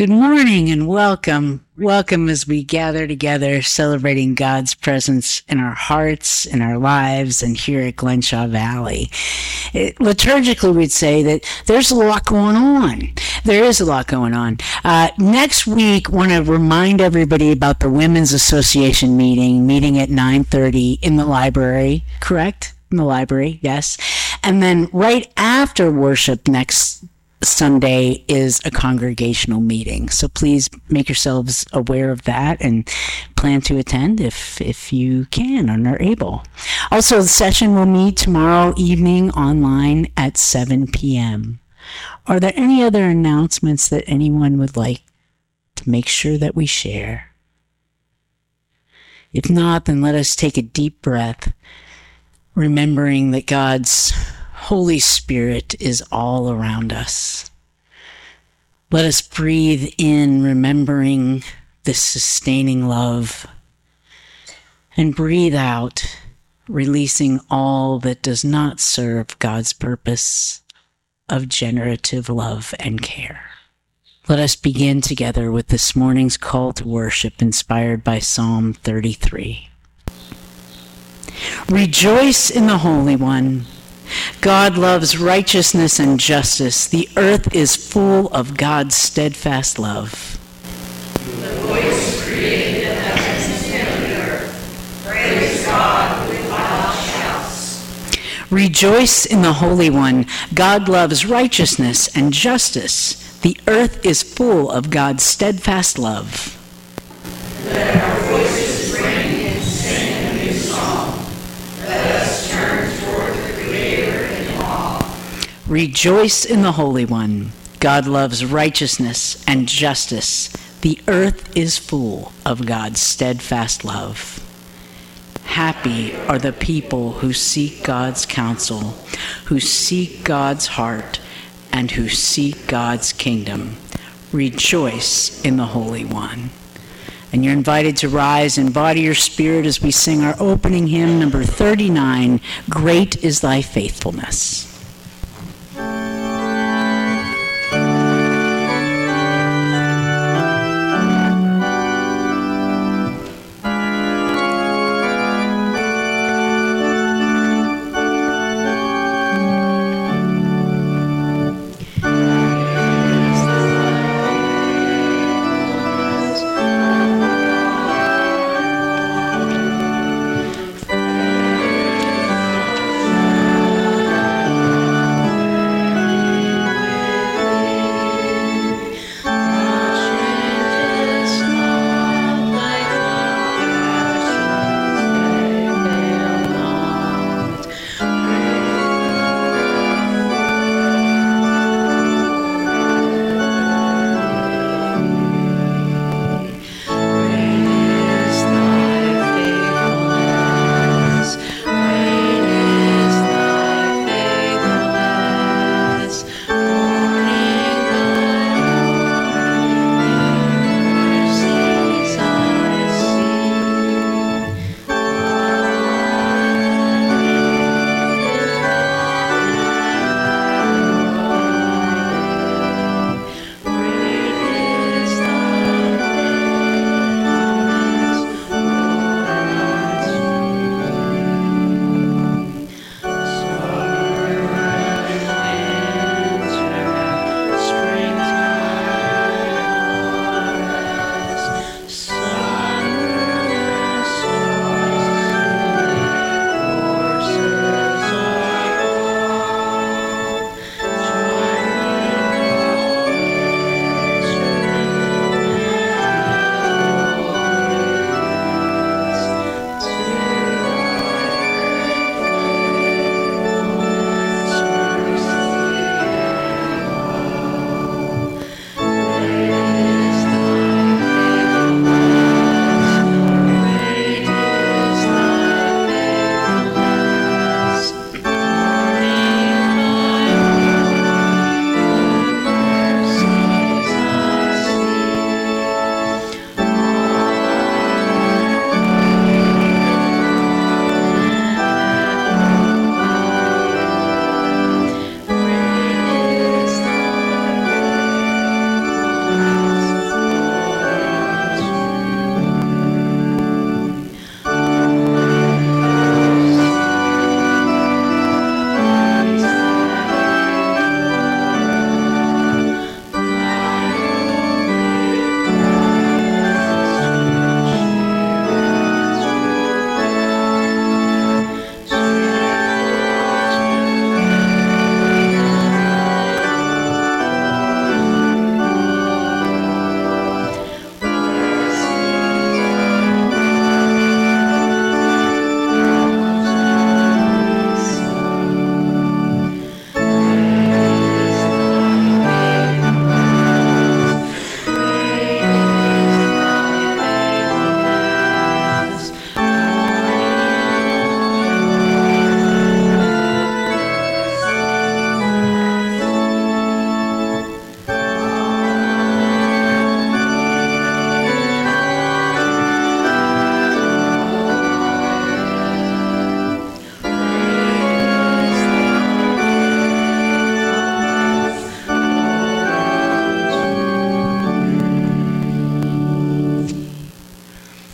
Good morning and welcome. Welcome as we gather together, celebrating God's presence in our hearts, in our lives, and here at Glenshaw Valley. Liturgically, we'd say that there's a lot going on. There is a lot going on. Next week, I want to remind everybody about the Women's Association meeting at 9:30 in the library, correct? In the library, yes. And then right after worship next Sunday is a congregational meeting. So please make yourselves aware of that and plan to attend if you can and are able. Also, the session will meet tomorrow evening online at 7 p.m. Are there any other announcements that anyone would like to make sure that we share? If not, then let us take a deep breath, remembering that God's Holy Spirit is all around us. Let us breathe in, remembering this sustaining love, and breathe out, releasing all that does not serve God's purpose of generative love and care. Let us begin together with this morning's call to worship inspired by Psalm 33. Rejoice in the Holy One. God loves righteousness and justice. The earth is full of God's steadfast love. The voice created the heavens and the earth. Praise God with loud shouts. Rejoice in the Holy One. God loves righteousness and justice. The earth is full of God's steadfast love. Let our voices ring and sing a new song. Let us turn toward the Creator in awe. Rejoice in the Holy One. God loves righteousness and justice. The earth is full of God's steadfast love. Happy are the people who seek God's counsel, who seek God's heart, and who seek God's kingdom. Rejoice in the Holy One. And you're invited to rise and embody your spirit as we sing our opening hymn, number 39, Great is Thy Faithfulness.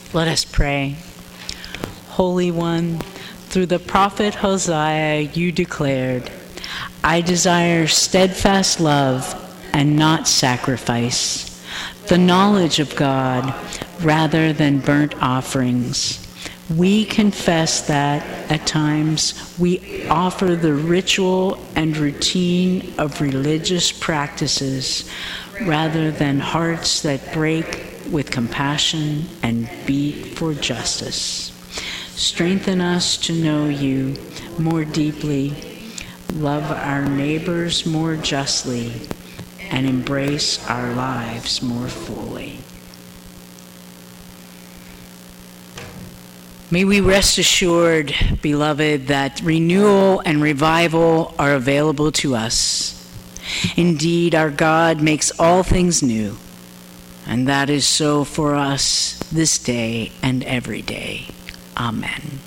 Let us pray. Holy One, through the prophet Hosea you declared, I desire steadfast love and not sacrifice, the knowledge of God rather than burnt offerings. We confess that at times we offer the ritual and routine of religious practices rather than hearts that break with compassion and beat for justice. Strengthen us to know you more deeply, love our neighbors more justly, and embrace our lives more fully. May we rest assured, beloved, that renewal and revival are available to us. Indeed, our God makes all things new, and that is so for us this day and every day. Amen.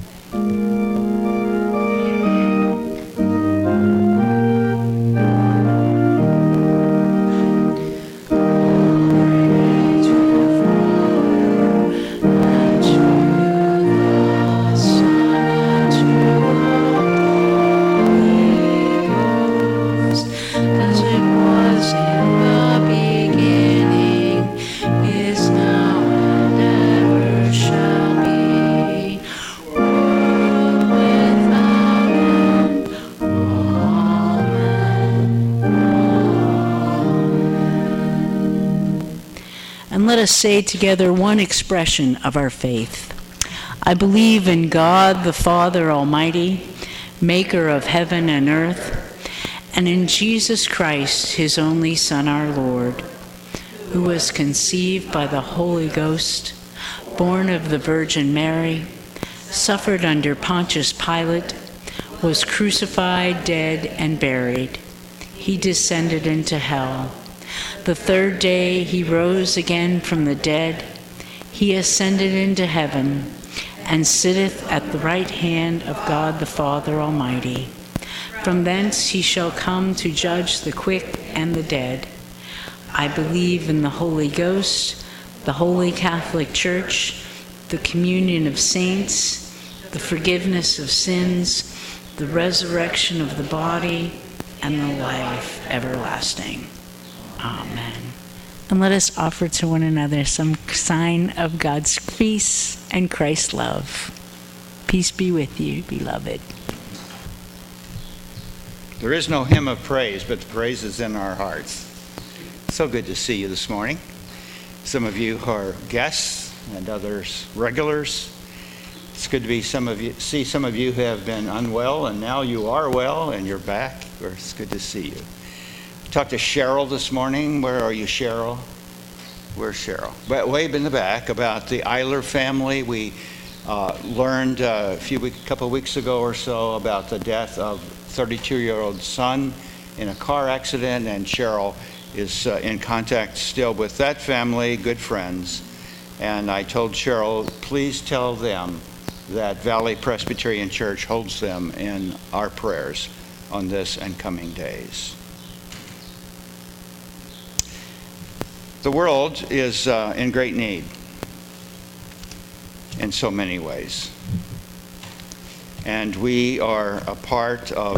Let us say together one expression of our faith. I believe in God, the Father Almighty, maker of heaven and earth, and in Jesus Christ, his only Son, our Lord, who was conceived by the Holy Ghost, born of the Virgin Mary, suffered under Pontius Pilate, was crucified, dead, and buried. He descended into hell. The third day he rose again from the dead. He ascended into heaven and sitteth at the right hand of God the Father Almighty. From thence he shall come to judge the quick and the dead. I believe in the Holy Ghost, the Holy Catholic Church, the communion of saints, the forgiveness of sins, the resurrection of the body, and the life everlasting. Amen. And let us offer to one another some sign of God's peace and Christ's love. Peace be with you, beloved. There is no hymn of praise, but the praise is in our hearts. So good to see you this morning. Some of you are guests and others regulars. It's good to see some of you who have been unwell and now you are well and you're back. It's good to see you. Talked to Cheryl this morning. Where are you, Cheryl? Where's Cheryl? But way in the back about the Eiler family. We learned a couple of weeks ago or so about the death of 32-year-old son in a car accident, and Cheryl is in contact still with that family, good friends. And I told Cheryl, please tell them that Valley Presbyterian Church holds them in our prayers on this and coming days. The world is in great need in so many ways. And we are a part of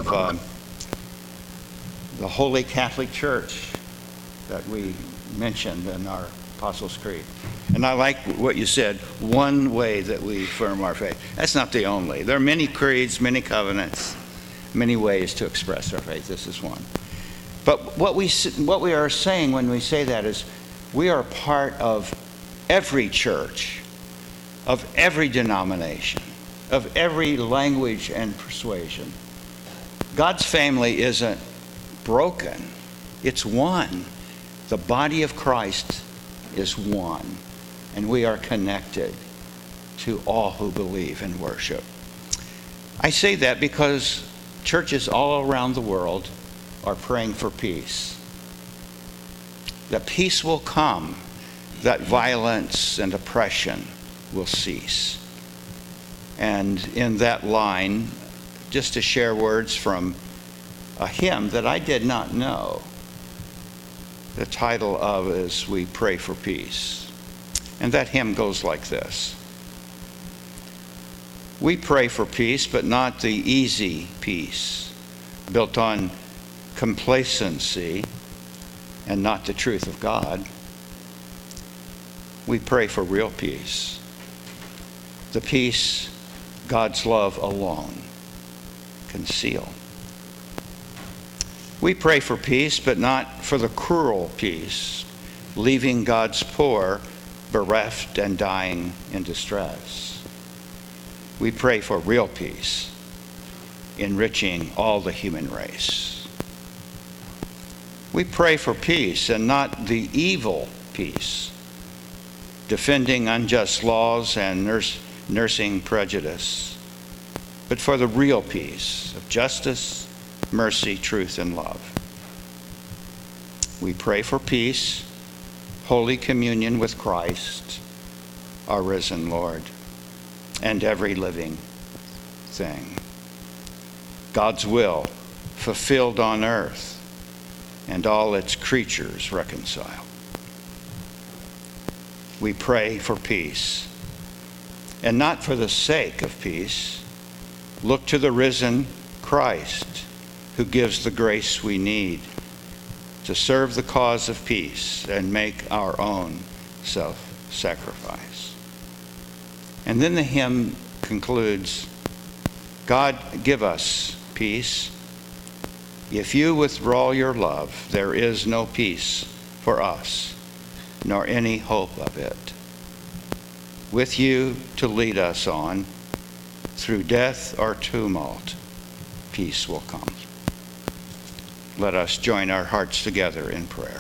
the Holy Catholic Church that we mentioned in our Apostles' Creed. And I like what you said, one way that we affirm our faith. That's not the only. There are many creeds, many covenants, many ways to express our faith. This is one. But what we are saying when we say that is we are part of every church, of every denomination, of every language and persuasion. God's family isn't broken. It's one. The body of Christ is one. And we are connected to all who believe and worship. I say that because churches all around the world are praying for peace. That peace will come, that violence and oppression will cease. And in that line, just to share words from a hymn that I did not know. The title of it is We Pray for Peace. And that hymn goes like this. We pray for peace, but not the easy peace, built on complacency and not the truth of God. We pray for real peace, the peace God's love alone can seal. We pray for peace, but not for the cruel peace, leaving God's poor bereft and dying in distress. We pray for real peace, enriching all the human race. We pray for peace and not the evil peace, defending unjust laws and nursing prejudice, but for the real peace of justice, mercy, truth, and love. We pray for peace, Holy Communion with Christ, our risen Lord, and every living thing. God's will fulfilled on earth, and all its creatures reconciled. We pray for peace, and not for the sake of peace. Look to the risen Christ, who gives the grace we need to serve the cause of peace and make our own self-sacrifice. And then the hymn concludes, God, give us peace. If you withdraw your love, there is no peace for us, nor any hope of it. With you to lead us on, through death or tumult, peace will come. Let us join our hearts together in prayer.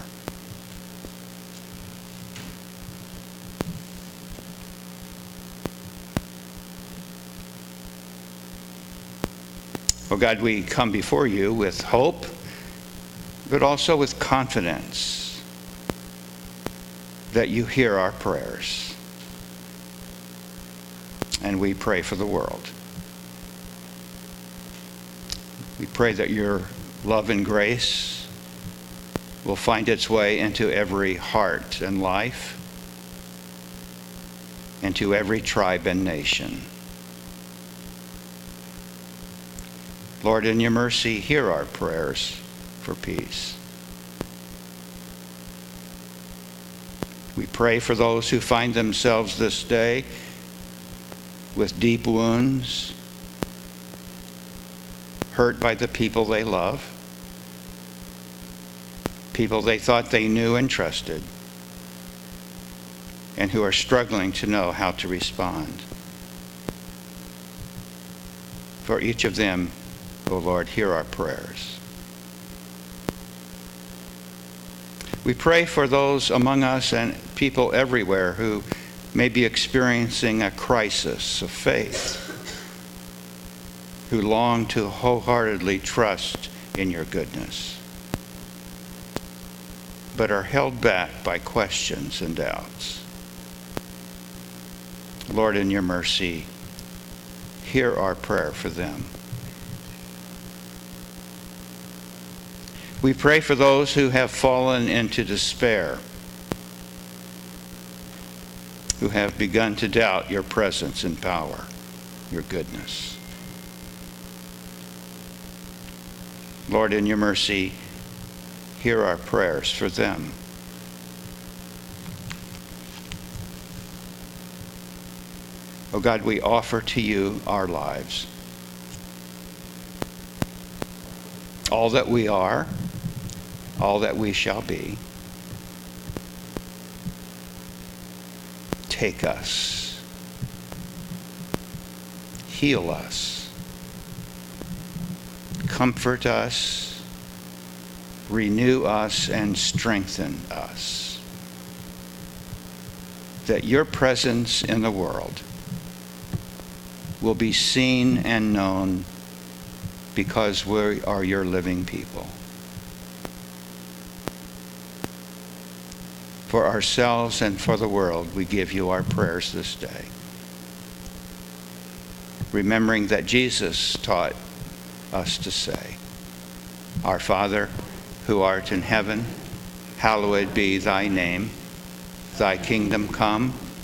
Oh God, we come before you with hope, but also with confidence that you hear our prayers. And we pray for the world. We pray that your love and grace will find its way into every heart and life, into every tribe and nation. Lord, in your mercy, hear our prayers for peace. We pray for those who find themselves this day with deep wounds, hurt by the people they love, people they thought they knew and trusted, and who are struggling to know how to respond. For each of them, O Lord, hear our prayers. We pray for those among us and people everywhere who may be experiencing a crisis of faith, who long to wholeheartedly trust in your goodness, but are held back by questions and doubts. Lord, in your mercy, hear our prayer for them. We pray for those who have fallen into despair, who have begun to doubt your presence and power, your goodness. Lord, in your mercy, hear our prayers for them. Oh God, we offer to you our lives. All that we are, all that we shall be. Take us. Heal us. Comfort us. Renew us and strengthen us. That your presence in the world will be seen and known because we are your living people. For ourselves and for the world, we give you our prayers this day. Remembering that Jesus taught us to say, Our Father, who art in heaven, hallowed be thy name. Thy kingdom come,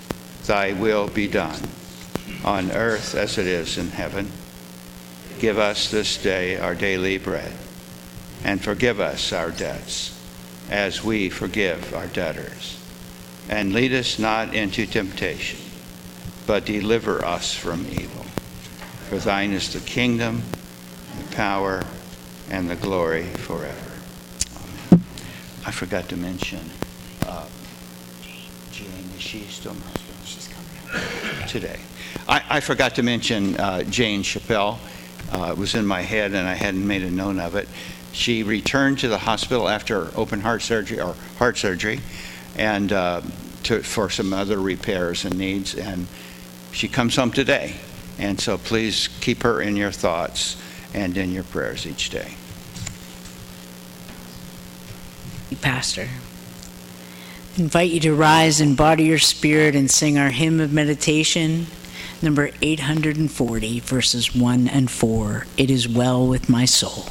Thy will be done, on earth as it is in heaven. Give us this day our daily bread, and forgive us our debts, as we forgive our debtors. And lead us not into temptation, but deliver us from evil. For thine is the kingdom, the power, and the glory forever. Amen. I forgot to mention Jane. Is she still? She's coming today. I forgot to mention Jane Chappelle. It was in my head and I hadn't made a note of it. She returned to the hospital after open heart surgery, and for some other repairs and needs, and she comes home today. And so please keep her in your thoughts and in your prayers each day. Pastor, I invite you to rise and body your spirit and sing our hymn of meditation, number 840, verses 1 and 4. It is well with my soul.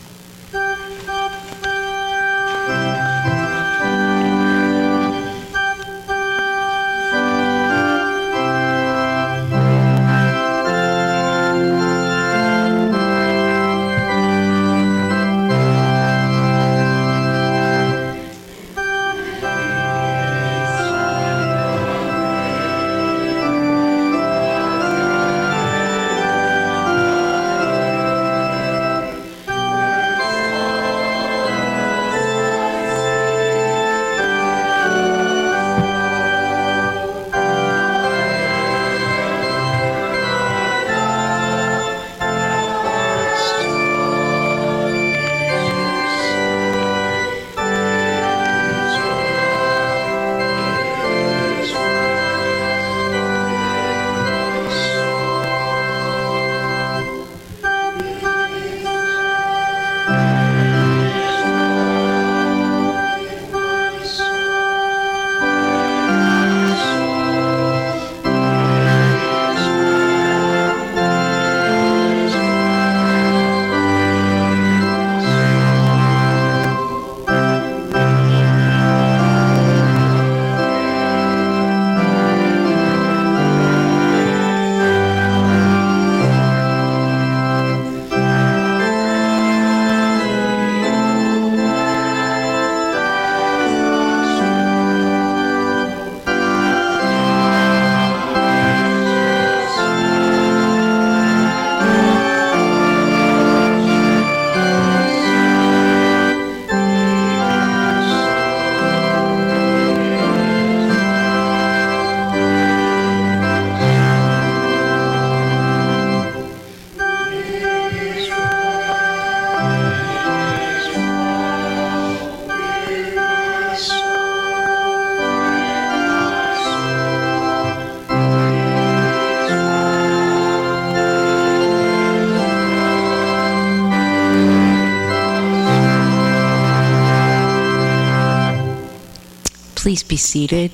Please be seated.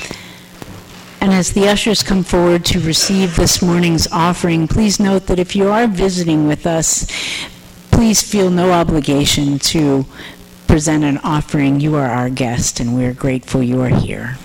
And as the ushers come forward to receive this morning's offering, please note that if you are visiting with us, please feel no obligation to present an offering. You are our guest, and we're grateful you are here.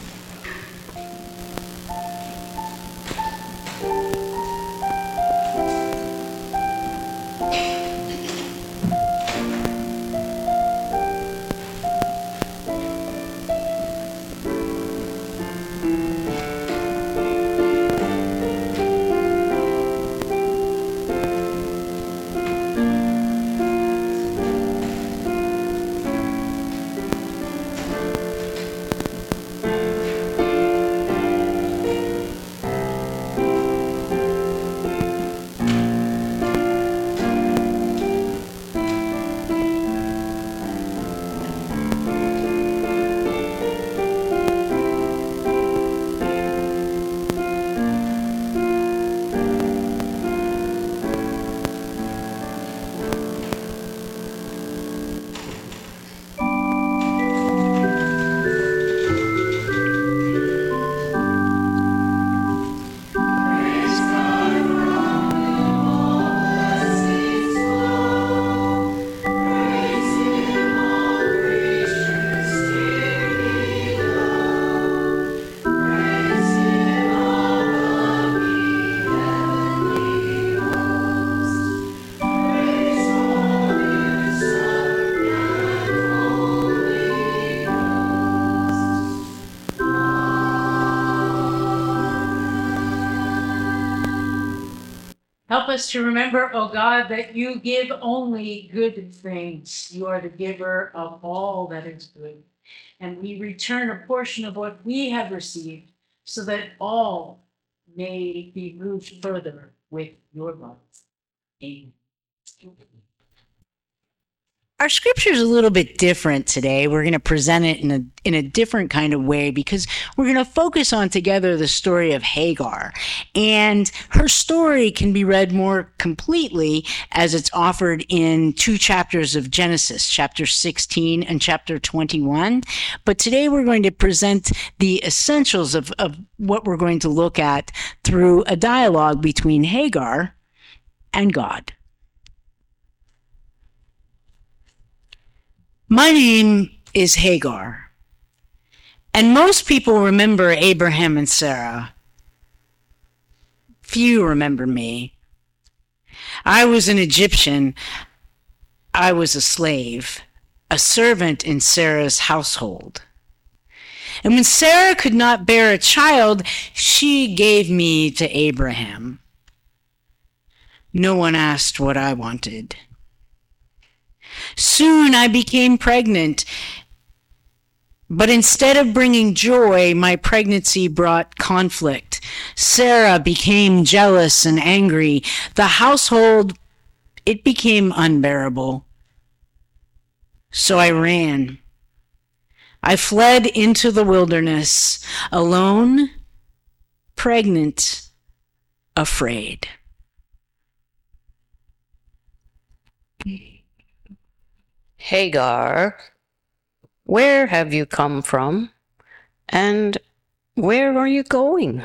Help us to remember, O God, that you give only good things. You are the giver of all that is good. And we return a portion of what we have received so that all may be moved further with your love. Amen. Our scripture is a little bit different today. We're going to present it in a different kind of way because we're going to focus on together the story of Hagar. And her story can be read more completely as it's offered in 2 chapters of Genesis, chapter 16 and chapter 21. But today we're going to present the essentials of what we're going to look at through a dialogue between Hagar and God. My name is Hagar, and most people remember Abraham and Sarah. Few remember me. I was an Egyptian. I was a slave, a servant in Sarah's household. And when Sarah could not bear a child, she gave me to Abraham. No one asked what I wanted. Soon I became pregnant, but instead of bringing joy, my pregnancy brought conflict. Sarah became jealous and angry. The household, it became unbearable. So I ran. I fled into the wilderness, alone, pregnant, afraid. Hagar, where have you come from, and where are you going?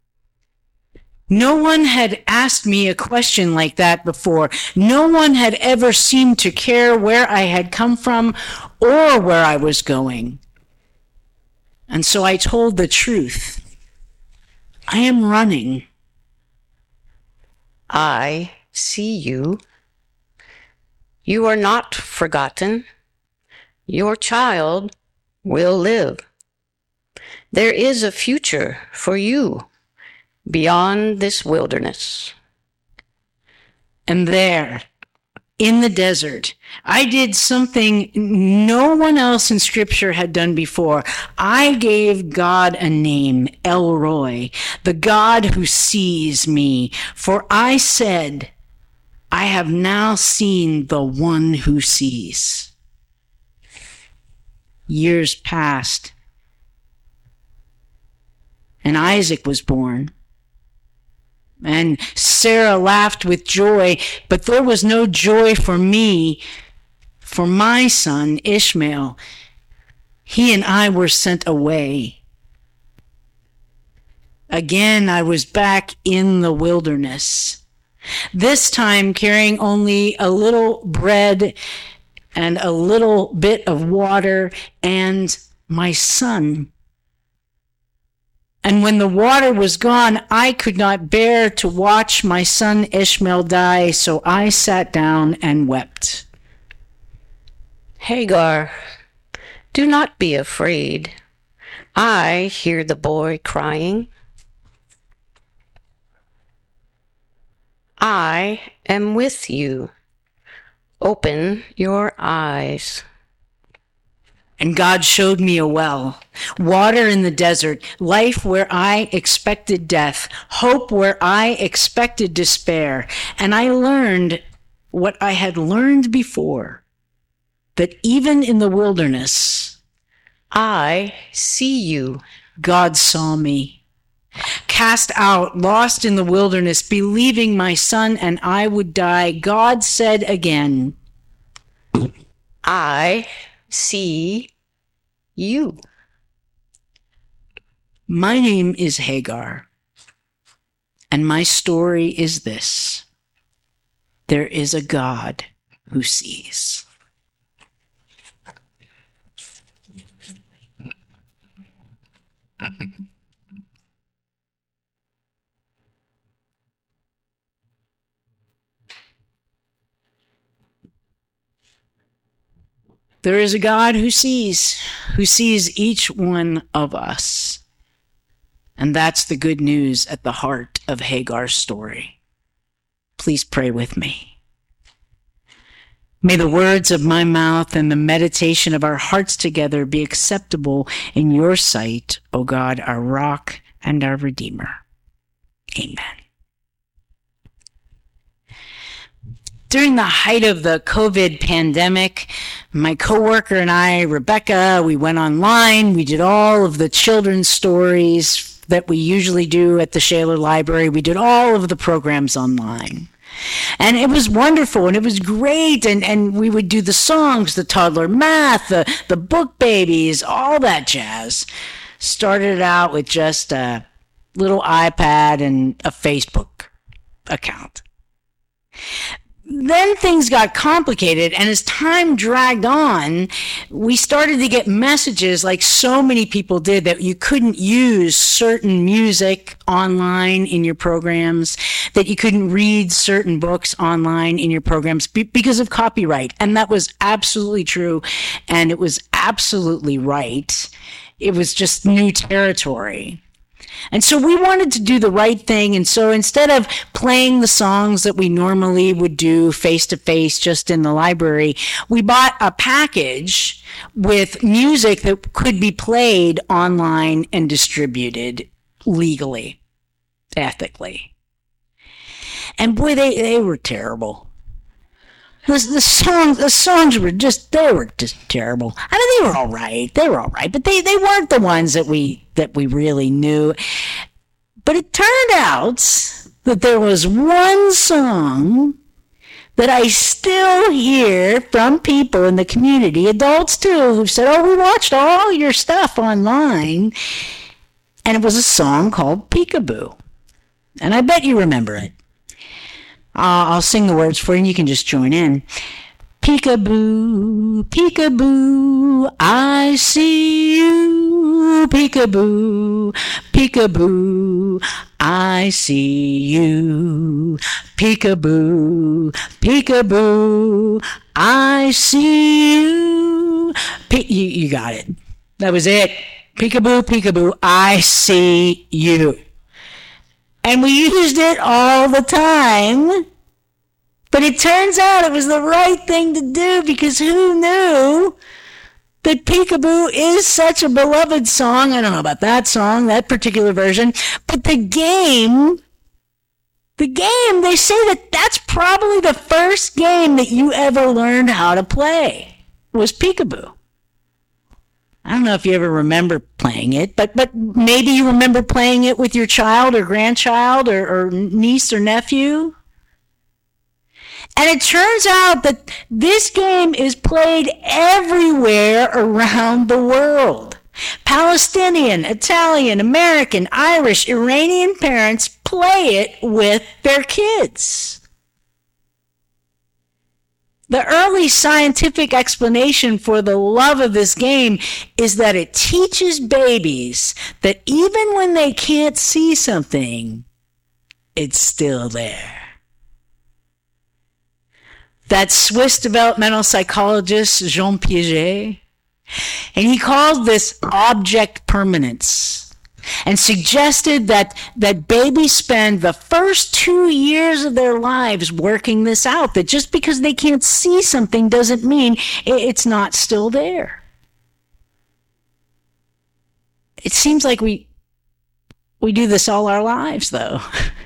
No one had asked me a question like that before. No one had ever seemed to care where I had come from or where I was going. And so I told the truth. I am running. I see you. You are not forgotten. Your child will live. There is a future for you beyond this wilderness. And there, in the desert, I did something no one else in Scripture had done before. I gave God a name, El Roi, the God who sees me. For I said, I have now seen the one who sees. Years passed, and Isaac was born. And Sarah laughed with joy, but there was no joy for me, for my son Ishmael. He and I were sent away. Again, I was back in the wilderness. This time carrying only a little bread and a little bit of water and my son. And when the water was gone, I could not bear to watch my son Ishmael die, so I sat down and wept. Hagar, do not be afraid. I hear the boy crying. I am with you. Open your eyes. And God showed me a well, water in the desert, life where I expected death, hope where I expected despair. And I learned what I had learned before, that even in the wilderness, I see you. God saw me. Cast out, lost in the wilderness, believing my son and I would die, God said again, I see you. My name is Hagar, and my story is this. There is a God who sees. There is a God who sees each one of us. And that's the good news at the heart of Hagar's story. Please pray with me. May the words of my mouth and the meditation of our hearts together be acceptable in your sight, O God, our rock and our Redeemer. Amen. During the height of the COVID pandemic, my coworker and I, Rebecca, we went online. We did all of the children's stories that we usually do at the Shaler Library. We did all of the programs online. And it was wonderful, and it was great, and we would do the songs, the toddler math, the book babies, all that jazz. Started out with just a little iPad and a Facebook account. Then things got complicated, and as time dragged on, we started to get messages like so many people did that you couldn't use certain music online in your programs, that you couldn't read certain books online in your programs because of copyright. And that was absolutely true, and it was absolutely right. It was just new territory. And so we wanted to do the right thing. And so instead of playing the songs that we normally would do face to face just in the library, we bought a package with music that could be played online and distributed legally, ethically. And boy, they were terrible. The songs were just terrible. I mean, they were all right, but they weren't the ones that we really knew. But it turned out that there was one song that I still hear from people in the community, adults too, who said, "Oh, we watched all your stuff online," and it was a song called Peekaboo, and I bet you remember it. I'll sing the words for you and you can just join in. Peekaboo, peekaboo, I see you. Peekaboo, peekaboo, I see you. Peekaboo, peekaboo, I see you. You got it. That was it. Peekaboo, peekaboo, I see you. And we used it all the time. But it turns out it was the right thing to do, because who knew that Peekaboo is such a beloved song? I don't know about that song, that particular version. But the game, they say that that's probably the first game that you ever learned how to play, was Peekaboo. I don't know if you ever remember playing it, but maybe you remember playing it with your child or grandchild or niece or nephew. And it turns out that this game is played everywhere around the world. Palestinian, Italian, American, Irish, Iranian parents play it with their kids. The early scientific explanation for the love of this game is that it teaches babies that even when they can't see something, it's still there. That Swiss developmental psychologist, Jean Piaget, and he called this object permanence, and suggested that babies spend the first 2 years of their lives working this out, that just because they can't see something doesn't mean it's not still there. It seems like we do this all our lives, though.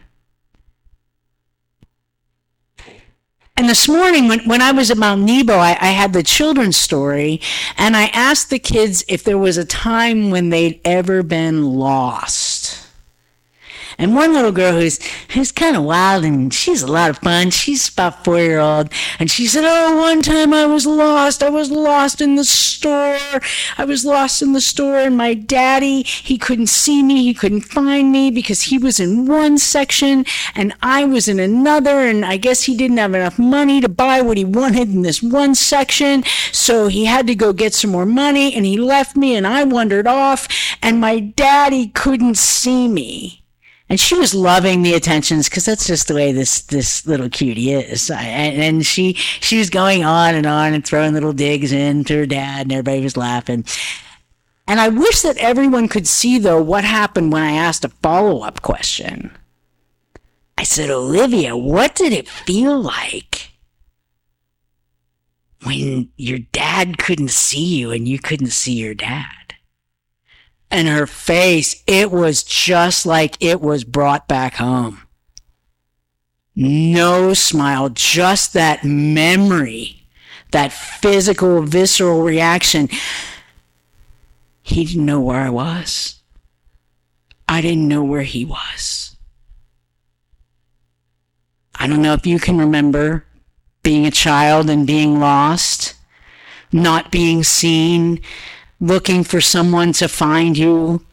And this morning, when I was at Mount Nebo, I had the children's story, and I asked the kids if there was a time when they'd ever been lost. And one little girl who's kind of wild, and she's a lot of fun. She's about 4-year-old. And she said, "Oh, one time I was lost. I was lost in the store. I was lost in the store, and my daddy, he couldn't see me. He couldn't find me because he was in one section, and I was in another. And I guess he didn't have enough money to buy what he wanted in this one section. So he had to go get some more money, and he left me, and I wandered off, and my daddy couldn't see me." And she was loving the attentions, because that's just the way this little cutie is. And she was going on and throwing little digs in to her dad, and everybody was laughing. And I wish that everyone could see, though, what happened when I asked a follow-up question. I said, Olivia, what did it feel like when your dad couldn't see you and you couldn't see your dad? And her face, it was just like it was brought back home. No smile, just that memory, that physical, visceral reaction. He didn't know where I was. I didn't know where he was. I don't know if you can remember being a child and being lost, not being seen, looking for someone to find you.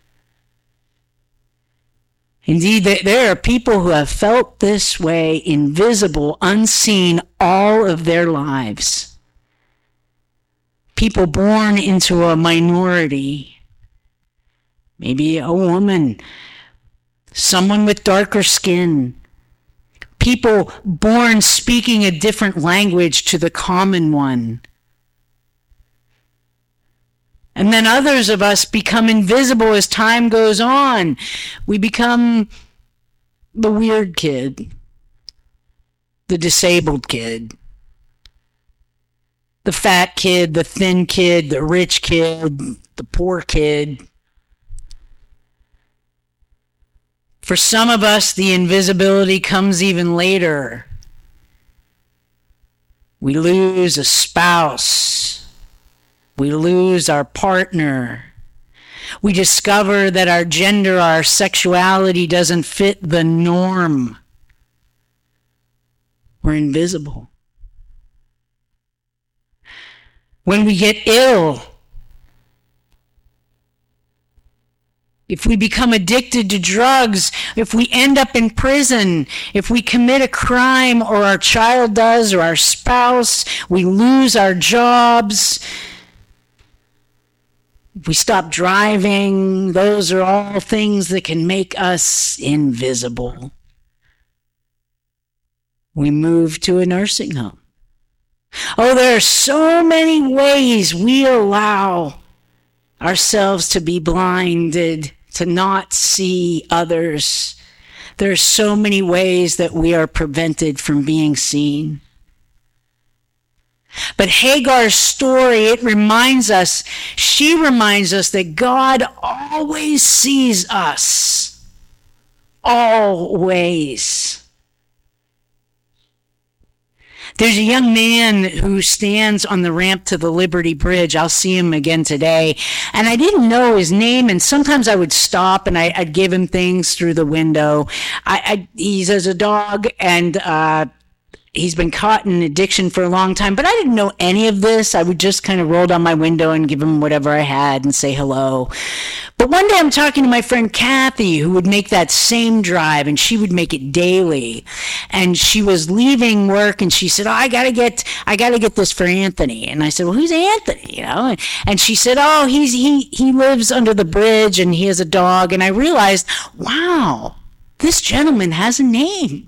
Indeed, there are people who have felt this way, invisible, unseen, all of their lives. People born into a minority, maybe a woman, someone with darker skin, people born speaking a different language to the common one. And then others of us become invisible as time goes on. We become the weird kid, the disabled kid, the fat kid, the thin kid, the rich kid, the poor kid. For some of us, the invisibility comes even later. We lose a spouse. We lose our partner. We discover that our gender, our sexuality doesn't fit the norm. We're invisible. When we get ill, if we become addicted to drugs, if we end up in prison, if we commit a crime, or our child does, or our spouse, we lose our jobs, if we stop driving, those are all things that can make us invisible. We move to a nursing home. Oh, there are so many ways we allow ourselves to be blinded, to not see others. There are so many ways that we are prevented from being seen. But Hagar's story, she reminds us that God always sees us. Always. There's a young man who stands on the ramp to the Liberty Bridge. I'll see him again today. And I didn't know his name, and sometimes I would stop and I'd give him things through the window. He's as a dog, and he's been caught in addiction for a long time, but I didn't know any of this. I would just kind of roll down my window and give him whatever I had and say hello. But one day I'm talking to my friend Kathy, who would make that same drive, and she would make it daily. And she was leaving work, and she said, "Oh, I gotta get this for Anthony." And I said, "Well, who's Anthony?" You know? And she said, "Oh, he lives under the bridge, and he has a dog." And I realized, wow, this gentleman has a name.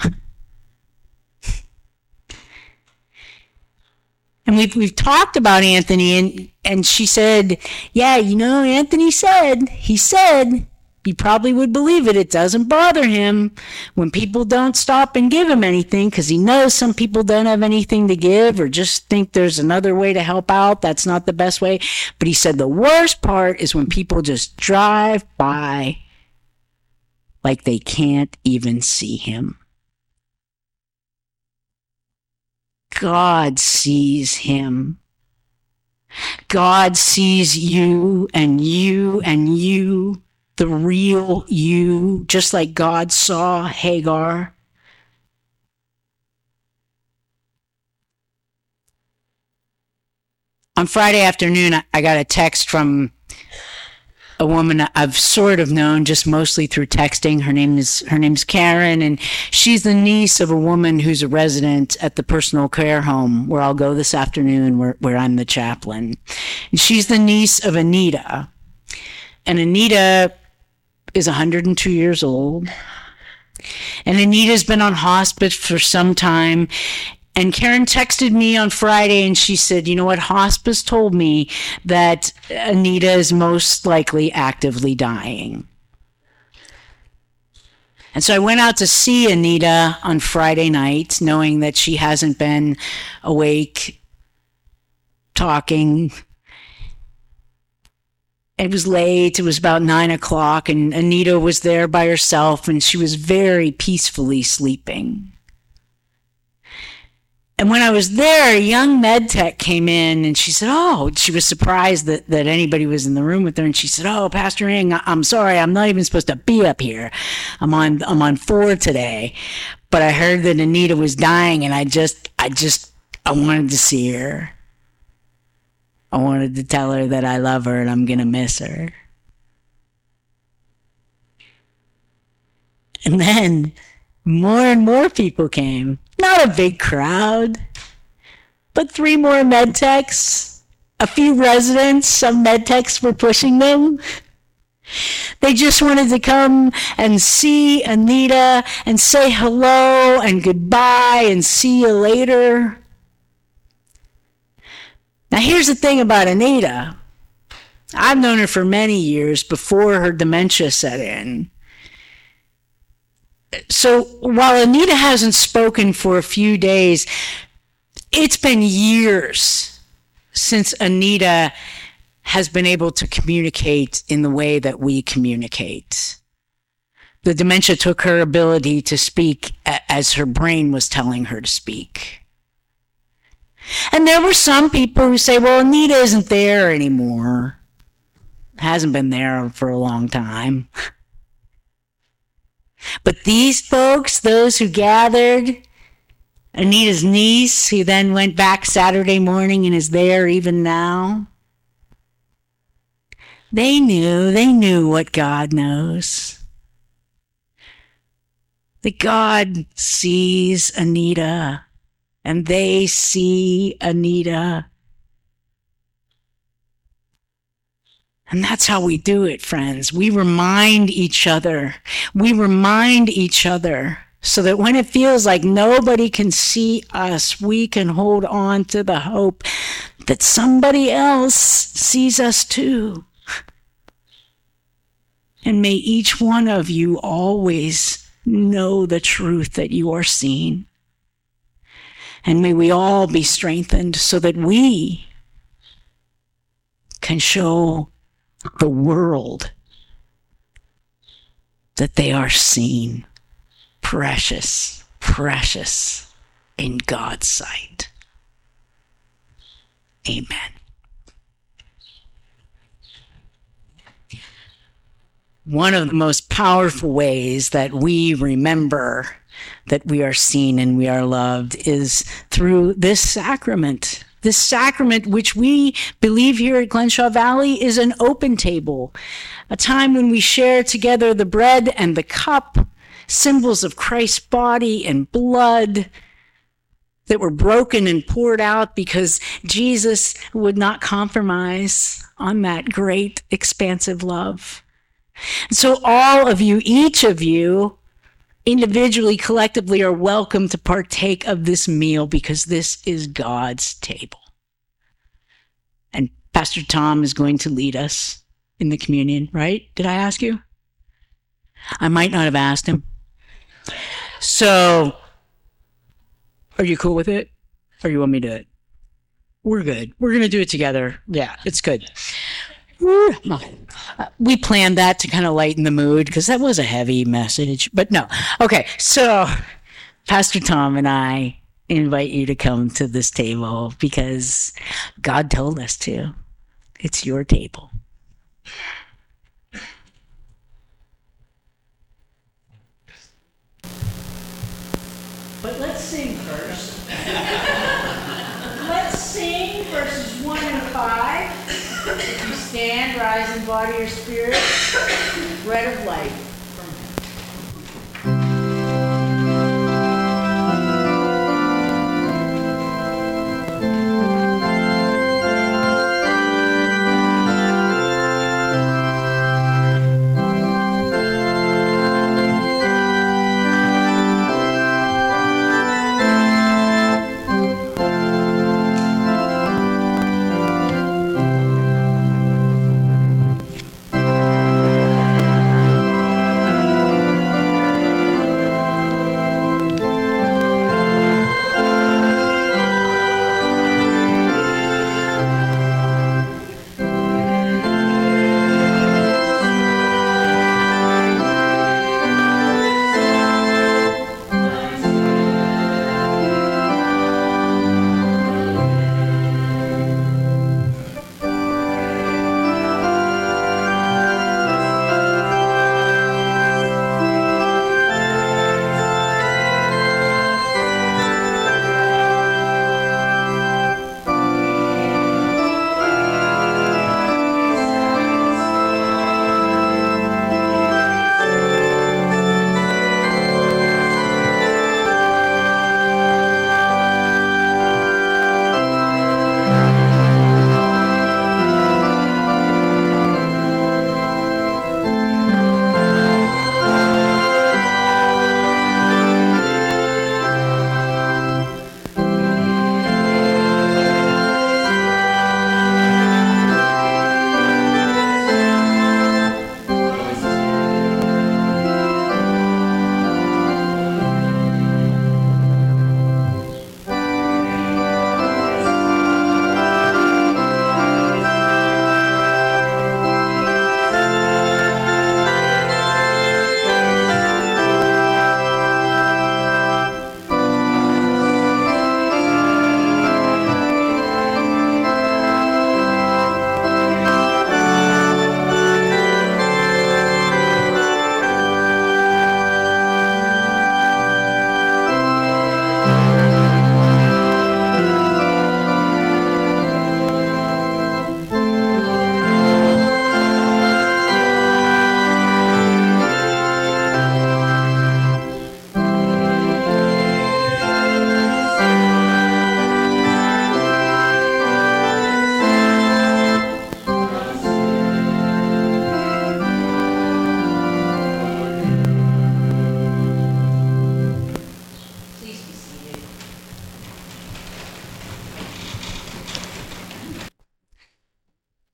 And we've talked about Anthony, and she said, "Yeah, you know, Anthony said, you probably would believe it. It doesn't bother him when people don't stop and give him anything, because he knows some people don't have anything to give or just think there's another way to help out. That's not the best way." But he said the worst part is when people just drive by like they can't even see him. God sees him. God sees you and you and you, the real you, just like God saw Hagar. On Friday afternoon, I got a text from a woman I've sort of known, just mostly through texting. Her name's Karen, and she's the niece of a woman who's a resident at the personal care home where I'll go this afternoon, where I'm the chaplain. And she's the niece of Anita. And Anita is 102 years old. And Anita's been on hospice for some time. And Karen texted me on Friday, and she said, "You know what? Hospice told me that Anita is most likely actively dying." And so I went out to see Anita on Friday night, knowing that she hasn't been awake, talking. It was late. It was about 9 o'clock, and Anita was there by herself, and she was very peacefully sleeping. And when I was there, a young med tech came in, and she said, she was surprised that anybody was in the room with her. And she said, Pastor Ng, I'm sorry, I'm not even supposed to be up here. I'm on 4 today. But I heard that Anita was dying, and I wanted to see her. I wanted to tell her that I love her and I'm going to miss her. And then more and more people came. Not a big crowd, but 3 more med techs, a few residents. Some med techs were pushing them. They just wanted to come and see Anita and say hello and goodbye and see you later. Now, here's the thing about Anita. I've known her for many years before her dementia set in. So while Anita hasn't spoken for a few days, it's been years since Anita has been able to communicate in the way that we communicate. The dementia took her ability to speak as her brain was telling her to speak. And there were some people who say, well, Anita isn't there anymore. Hasn't been there for a long time. But these folks, those who gathered, Anita's niece, who then went back Saturday morning and is there even now, they knew what God knows. That God sees Anita. And they see Anita. And that's how we do it, friends. We remind each other. We remind each other so that when it feels like nobody can see us, we can hold on to the hope that somebody else sees us too. And may each one of you always know the truth that you are seen. And may we all be strengthened so that we can show the world that they are seen, precious, precious in God's sight. Amen. One of the most powerful ways that we remember that we are seen and we are loved is through this sacrament. This sacrament, which we believe here at Glenshaw Valley, is an open table, a time when we share together the bread and the cup, symbols of Christ's body and blood that were broken and poured out because Jesus would not compromise on that great, expansive love. And so all of you, each of you, individually, collectively, are welcome to partake of this meal because this is God's table. And Pastor Tom is going to lead us in the communion, right? Did I ask you? I might not have asked him. So, are you cool with it? Or you want me to do it? We're good. We're going to do it together. Yeah, it's good. We planned that to kind of lighten the mood because that was a heavy message, but no. Okay, so Pastor Tom and I invite you to come to this table because God told us to. It's your table. But let's sing first. Let's sing verses 1 and 5. If you stand, rise in body or spirit, bread of life from heaven.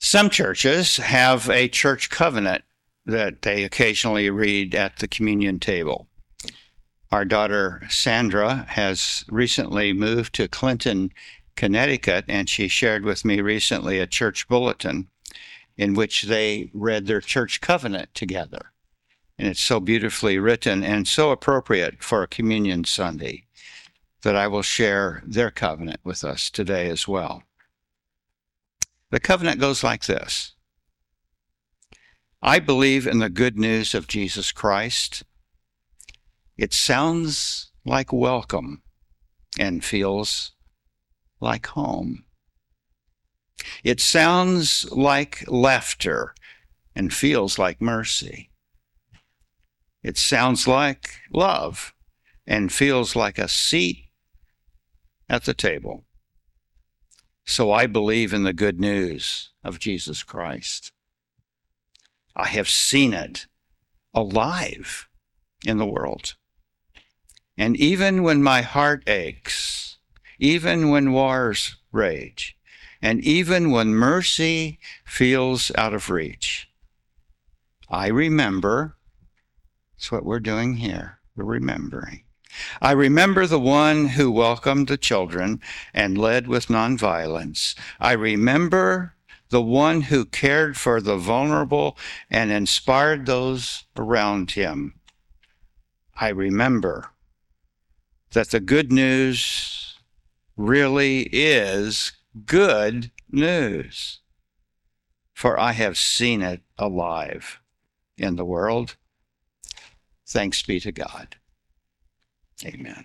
Some churches have a church covenant that they occasionally read at the communion table. Our daughter Sandra has recently moved to Clinton, Connecticut, and she shared with me recently a church bulletin in which they read their church covenant together. And it's so beautifully written and so appropriate for a communion Sunday that I will share their covenant with us today as well. The covenant goes like this. I believe in the good news of Jesus Christ. It sounds like welcome and feels like home. It sounds like laughter and feels like mercy. It sounds like love and feels like a seat at the table. So I believe in the good news of Jesus Christ. I have seen it alive in the world. And even when my heart aches, even when wars rage, and even when mercy feels out of reach, I remember. That's what we're doing here. We're remembering. I remember the one who welcomed the children and led with nonviolence. I remember the one who cared for the vulnerable and inspired those around him. I remember that the good news really is good news, for I have seen it alive in the world. Thanks be to God. Amen.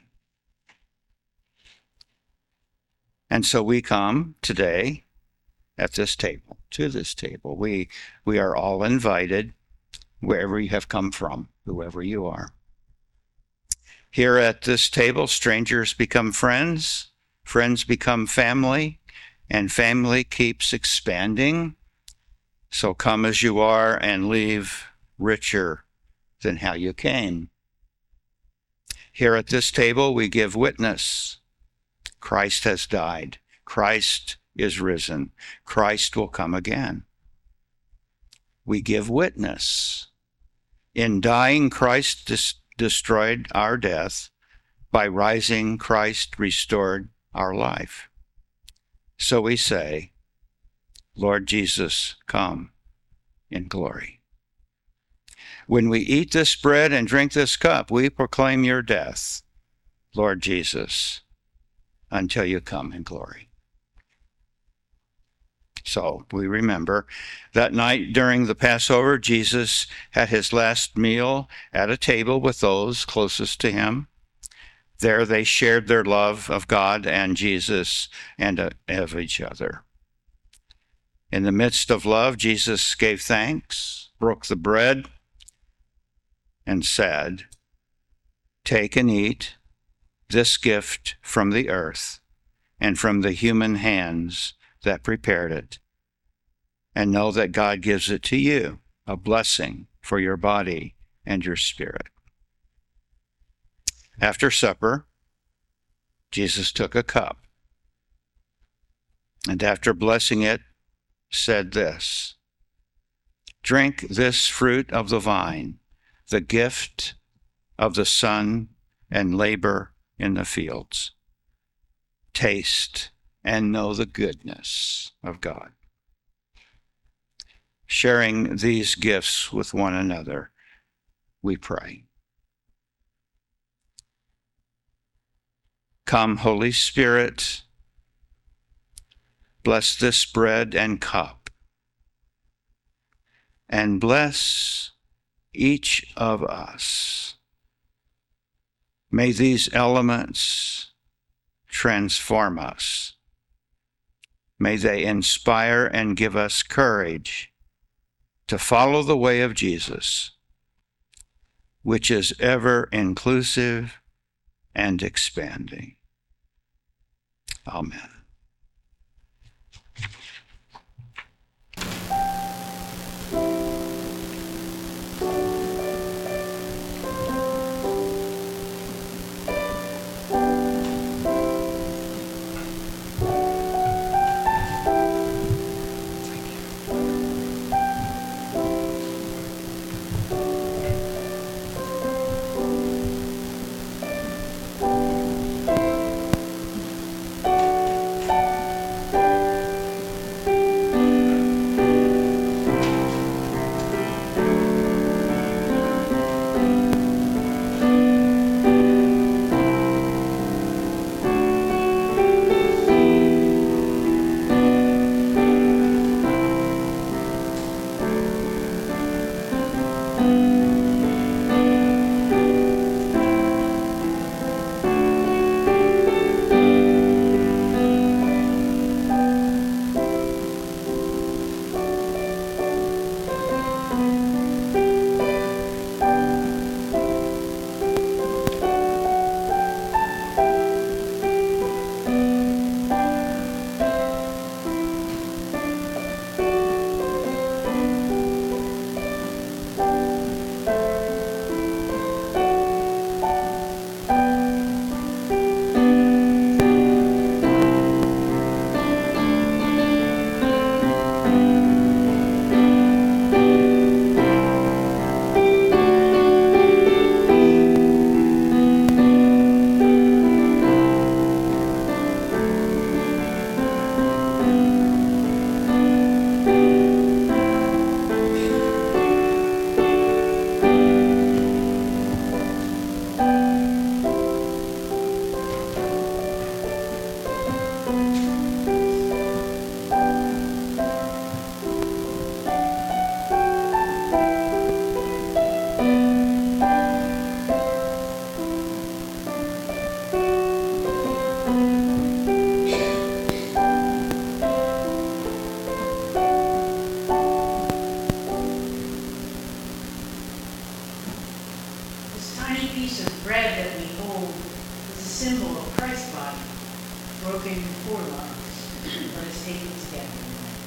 And so we come today at this table, to this table. We are all invited, wherever you have come from, whoever you are. Here at this table, strangers become friends, friends become family, and family keeps expanding. So come as you are and leave richer than how you came. Here at this table, we give witness. Christ has died. Christ is risen. Christ will come again. We give witness. In dying, Christ destroyed our death. By rising, Christ restored our life. So we say, Lord Jesus, come in glory. When we eat this bread and drink this cup, we proclaim your death, Lord Jesus, until you come in glory. So we remember that night during the Passover, Jesus had his last meal at a table with those closest to him. There they shared their love of God and Jesus and of each other. In the midst of love, Jesus gave thanks, broke the bread, and said, "Take and eat this gift from the earth and from the human hands that prepared it, and know that God gives it to you, a blessing for your body and your spirit." After supper, Jesus took a cup, and after blessing it, said this, "Drink this fruit of the vine, the gift of the sun and labor in the fields. Taste and know the goodness of God." Sharing these gifts with one another, we pray. Come, Holy Spirit, bless this bread and cup, and bless each of us. May these elements transform us. May they inspire and give us courage to follow the way of Jesus, which is ever inclusive and expanding. Amen. symbol of Christ's body, broken for lovers. Let us take it together.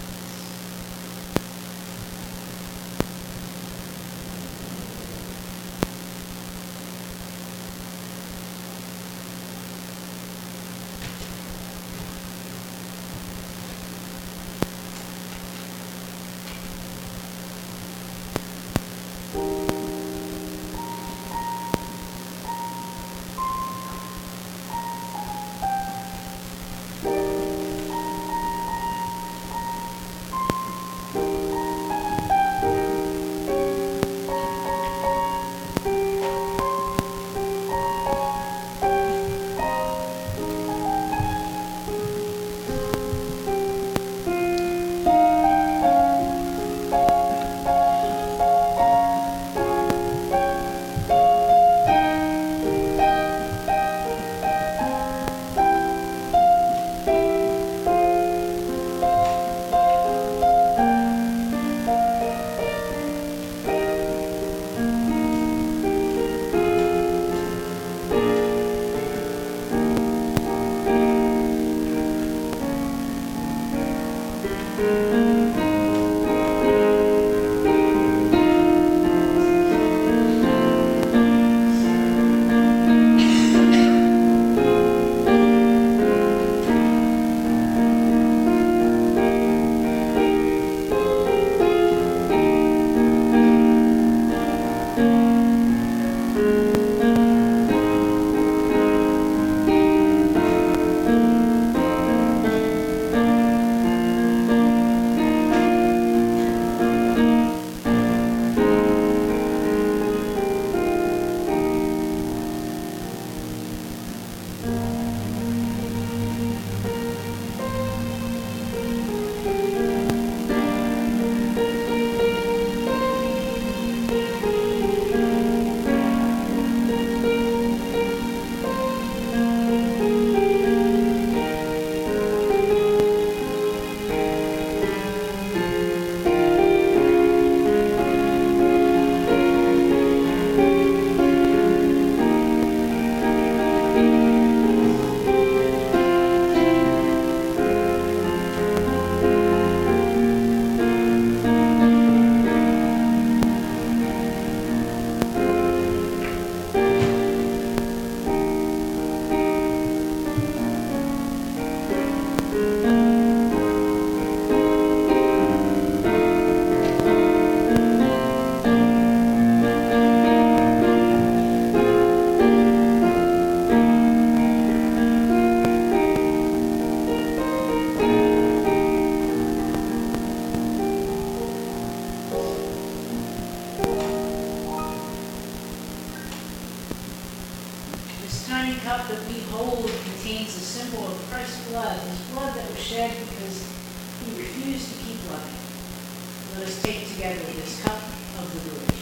cup that we hold contains the symbol of Christ's blood, his blood that was shed because he refused to keep loving. Let us take together this cup of liberation.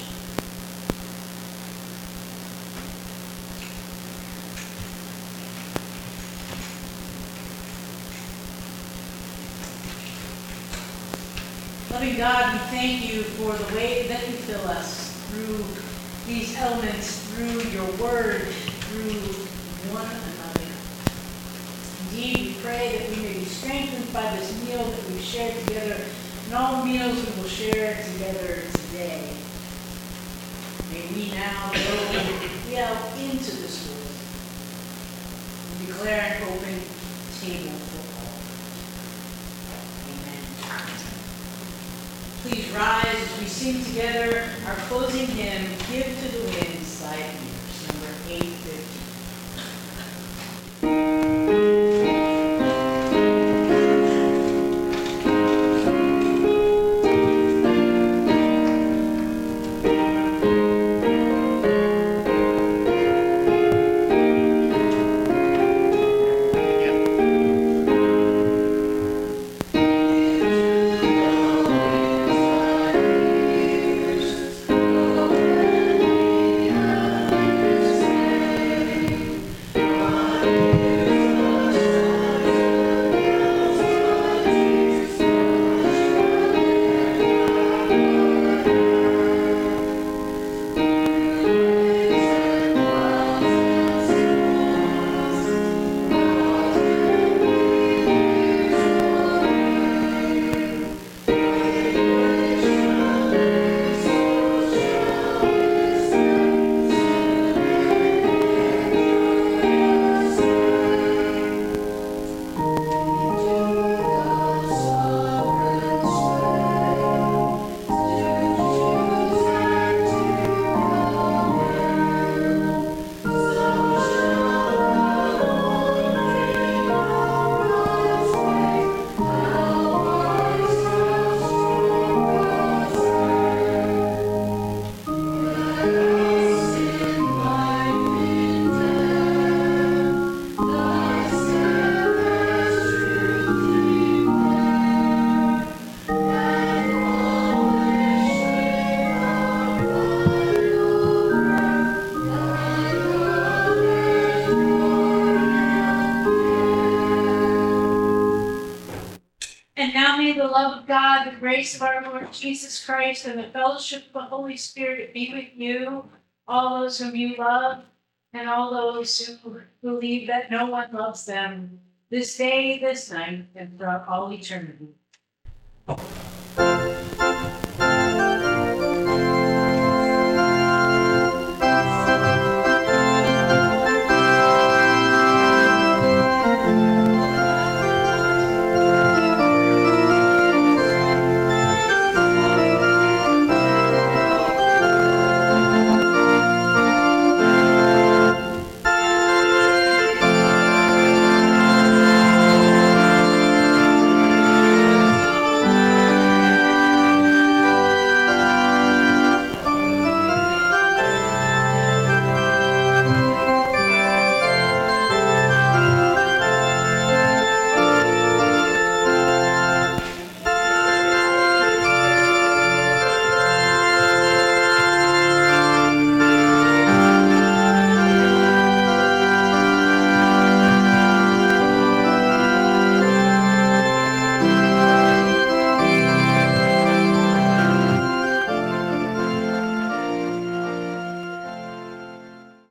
Loving God, we thank you for the way that you fill us through these elements, through your word, through one another. Indeed, we pray that we may be strengthened by this meal that we've shared together and all the meals we will share together today. May we now go out into this world and declare an open table for all. Amen. Please rise as we sing together our closing hymn, Give to the Winds Thy Ears, number 850. Yeah. love of God, the grace of our Lord Jesus Christ, and the fellowship of the Holy Spirit be with you, all those whom you love, and all those who believe that no one loves them, this day, this night, and throughout all eternity.